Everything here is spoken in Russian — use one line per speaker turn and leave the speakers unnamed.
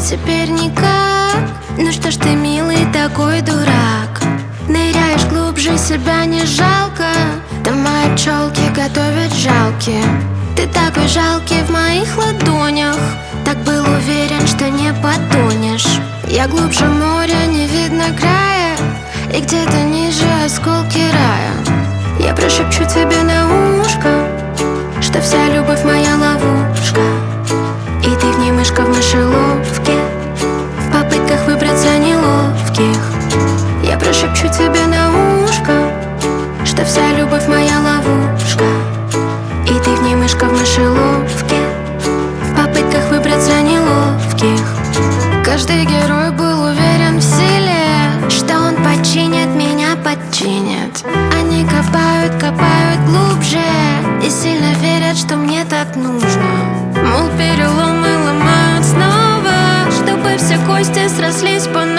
теперь никак. Ну что ж ты, милый, такой дурак? Ныряешь глубже, себя не жалко. Там мои пчелки готовят жалки. Ты такой жалкий в моих ладонях. Так был уверен, что не потонешь. Я глубже моря, не видно края, и где-то ниже осколки рая. Я прошепчу тебе на ушко, что вся любовь моя ловушка, и ты в ней мышка в мышеловке, в попытках выбраться неловких. Я прошепчу тебе на ушко, что вся любовь моя ловушка, и ты в ней мышка в мышеловке, в попытках выбраться неловких. Каждый герой был уверен в силе, что он подчинит меня, подчинит. Они копают, копают глубже и сильно верят, что мне так нужно. Мол, переломы ломают снова, чтобы все кости срослись по